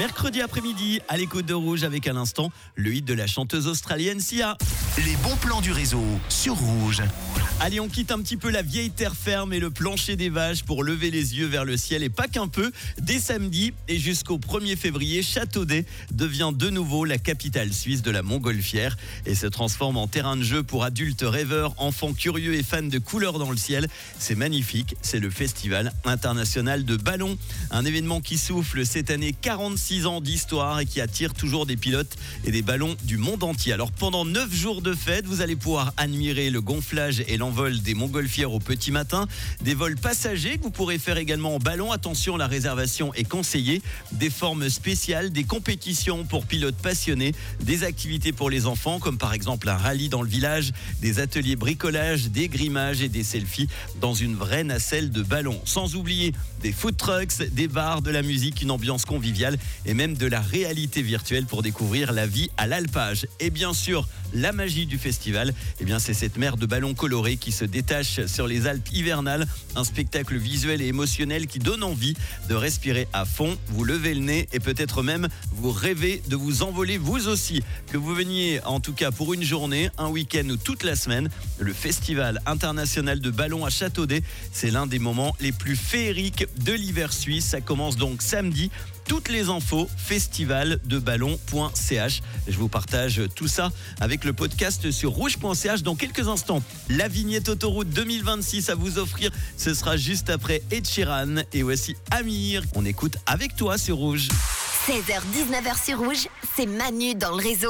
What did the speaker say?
mercredi après-midi à l'écoute de Rouge avec à l'instant le hit de la chanteuse australienne Sia. Les bons plans du réseau sur Rouge. Allez, on quitte un petit peu la vieille terre ferme et le plancher des vaches pour lever les yeux vers le ciel et pas qu'un peu. Dès samedi et jusqu'au 1er février, Châteaudet devient de nouveau la capitale suisse de la montgolfière et se transforme en terrain de jeu pour adultes rêveurs, enfants curieux et fans de couleurs dans le ciel. C'est magnifique, c'est le Festival international de ballon. Un événement qui souffle cette année 46 ans d'histoire et qui attire toujours des pilotes et des ballons du monde entier. Alors pendant 9 jours de fête, vous allez pouvoir admirer le gonflage et l'envol des montgolfières au petit matin, des vols passagers que vous pourrez faire également en ballon. Attention, la réservation est conseillée. Des formes spéciales, des compétitions pour pilotes passionnés, des activités pour les enfants comme par exemple un rallye dans le village, des ateliers bricolage, des grimages et des selfies dans une vraie nacelle de ballon. Sans oublier des food trucks, des bars, de la musique, une ambiance conviviale et même de la réalité virtuelle pour découvrir la vie à l'alpage. Et bien sûr, la magie du festival, c'est cette mer de ballons colorés qui se détache sur les Alpes hivernales. Un spectacle visuel et émotionnel qui donne envie de respirer à fond. Vous levez le nez et peut-être même vous rêvez de vous envoler vous aussi. Que vous veniez en tout cas pour une journée, un week-end ou toute la semaine, le Festival international de ballon à Châteaudet, c'est l'un des moments les plus féeriques de l'hiver suisse. Ça commence donc samedi. Toutes les infos, festivaldeballon.ch. Je vous partage tout ça avec le podcast sur rouge.ch. Dans quelques instants, la vignette autoroute 2026 à vous offrir. Ce sera juste après Ed Sheeran. Et voici Amir. On écoute avec toi sur Rouge. 16h-19h sur Rouge, c'est Manu dans le réseau.